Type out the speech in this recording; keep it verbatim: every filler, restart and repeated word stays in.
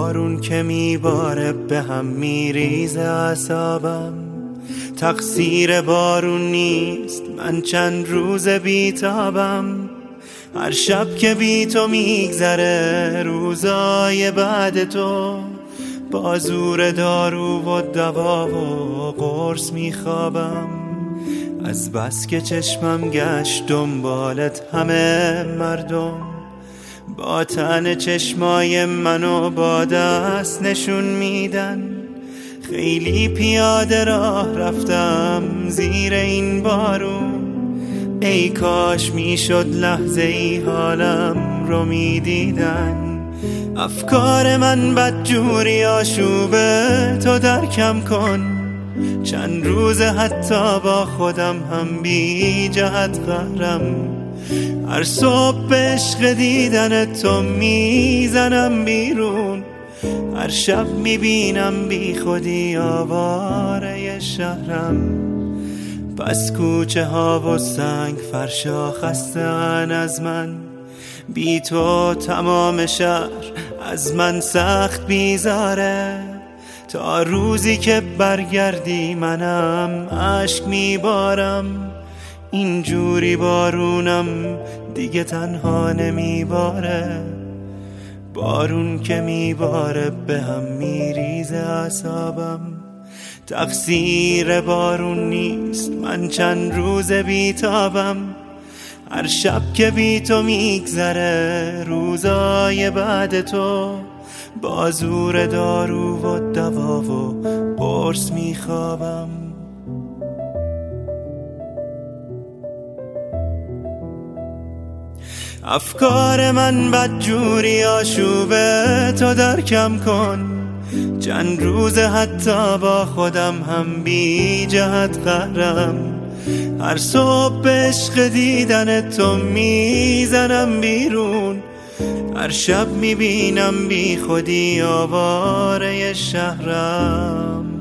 بارون که میباره به هم میریزه اعصابم. تقصیر بارون نیست، من چند روز بیتابم. هر شب که بی تو میگذره روزای بعد تو، با زور دارو و دوا و قرص میخوابم. از بس که چشمم گشت دنبالت همه مردم، با تن چشمای منو با دست نشون میدن. خیلی پیاده راه رفتم زیر این بارون، ای کاش میشد لحظه ای حالم رو میدیدن. افکار من بدجوری آشوبه تو درکم کن، چند روز حتی با خودم هم بی جهت قهرم. هر صبح به عشق دیدن تو میزنم بیرون، هر شب میبینم بی خودی آواره شهرم. پس کوچه ها و سنگ فرشا خسته‌اند از من، بی تو تمام شهر از من سخت بیزاره. تا روزی که برگردی منم اشک میبارم، اینجوری بارونم دیگه تنها نمیباره. بارون که میباره به هم میریزه اعصابم. تقصیر بارون نیست، من چند روز بیتابم. هر شب که بی تو میگذره روزای بعد تو، با زور دارو و دوا و قرص میخوابم. افکار من بدجوری آشوبه تو درکم کن، چند روز حتی با خودم هم بی جهت قهرم. هر صبح به عشق دیدن تو میزنم بیرون، هر شب میبینم بی خودی آواره شهرم.